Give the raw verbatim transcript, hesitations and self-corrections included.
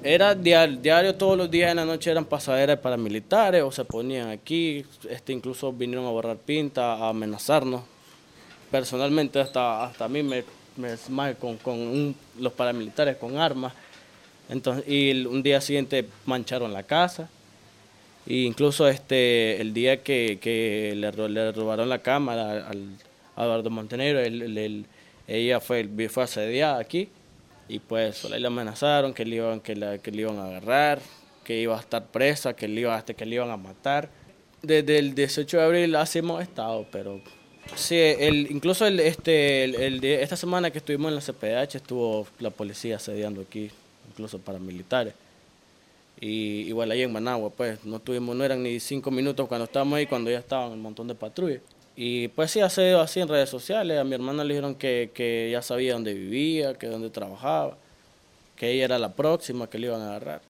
Era diario, diario, todos los días en la noche eran pasaderas de paramilitares o se ponían aquí, este, incluso vinieron a borrar pinta, a amenazarnos. Personalmente hasta, hasta a mí me, me más con, con un- los paramilitares con armas. Entonces, y el- un día siguiente mancharon la casa. E incluso este, el día que, que le, ro- le robaron la cámara al, a Eduardo Montenegro, él- él- él- ella fue, fue asediada aquí y pues solo ahí le amenazaron que le iban, que la, que le iban a agarrar, que iba a estar presa, que le iba, hasta que le iban a matar. Desde el dieciocho de abril así hemos estado, pero sí, el, incluso el, este, el, el de esta semana que estuvimos en la C P H estuvo la policía asediando aquí, incluso paramilitares. Y igual ahí en Managua, pues no tuvimos, no eran ni cinco minutos cuando estábamos ahí, cuando ya estaban un montón de patrullas. Y pues sí, ha sido así en redes sociales. A mi hermana le dijeron que, que ya sabía dónde vivía, que dónde trabajaba, que ella era la próxima que le iban a agarrar.